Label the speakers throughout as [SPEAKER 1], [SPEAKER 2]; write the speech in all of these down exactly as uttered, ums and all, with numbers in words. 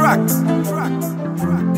[SPEAKER 1] tracks, tracks, tracks.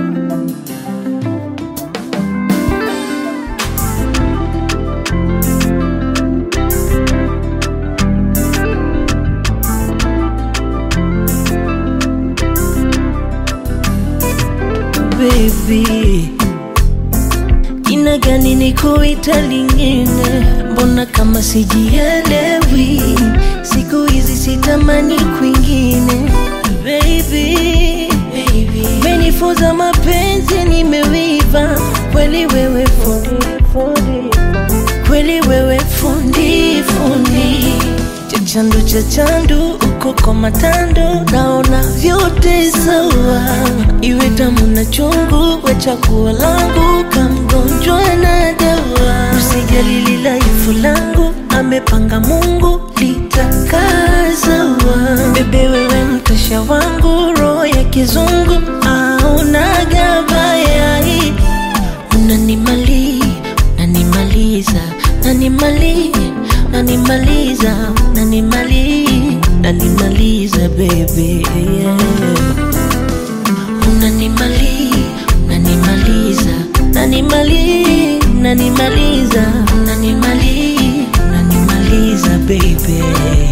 [SPEAKER 2] Baby, jina gani nikuita lingine? Mbona kama sijielewi? Siku hizi sitamani kwingine. Baby, baby, umenifunza mapenzi nimewiva. Kweli wewe fundi, fundi. Kweli wewe fundi, fundi. Chachandu chachandu uko kwa matando, naona vyote sawa. Iwe tamu na chungu, we chaguo langu, kamgonjwa na dawa. Usijali lilaifu langu, amepanga Mungu litakaa sawa. Bebe wewe mtasha wangu, roho ya kizungu, aunaga baya. Unanimali, unanimaliza, unanimali, unanimaliza, unanimali, unanimaliza baby, yeah. Unanimali, unanimaliza, unanimali, unanimaliza, unanimali, unanimaliza baby.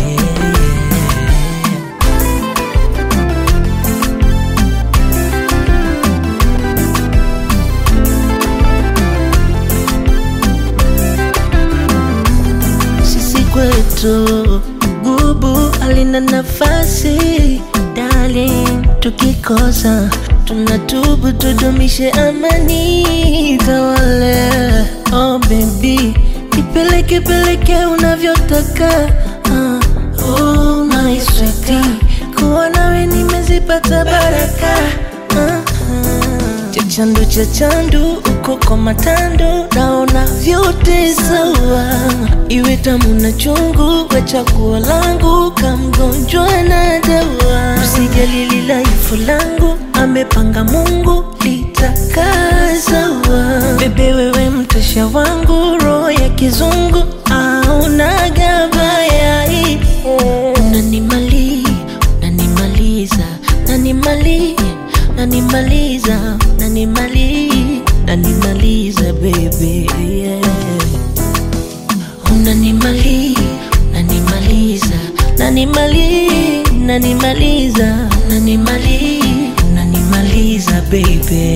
[SPEAKER 2] Sisi kwetu gubu alina nafasi, darling, tukikosa tunatubu, tudumishe amani tawale. Oh baby, nipeleke peleke unavyotaka. uh, Oh my sweetie, kuwa nawe nimezipata baraka. uh, uh. Chachandu chachandu uko kwa matando, naona vyote sawa. Iwe tamu na chungu, we chaguo langu, kamgonjwa na dawa. Usijali lilaifu langu, amepanga Mungu litakaa sawa. Bebe wewe mtasha wangu, roho ya kizungu, aunaga baya. Unanimali, unanimaliza, unanimali, unanimaliza, unanimali, unanimaliza baby, yeah. Unanimali, unanimaliza, unanimali, unanimaliza, unanimali, unanimaliza baby.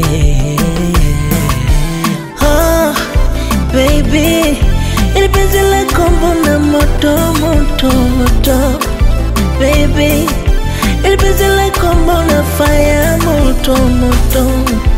[SPEAKER 2] Oh baby, ili penzi lako mbona moto moto moto. Baby, ili penzi lako mbona fire moto moto.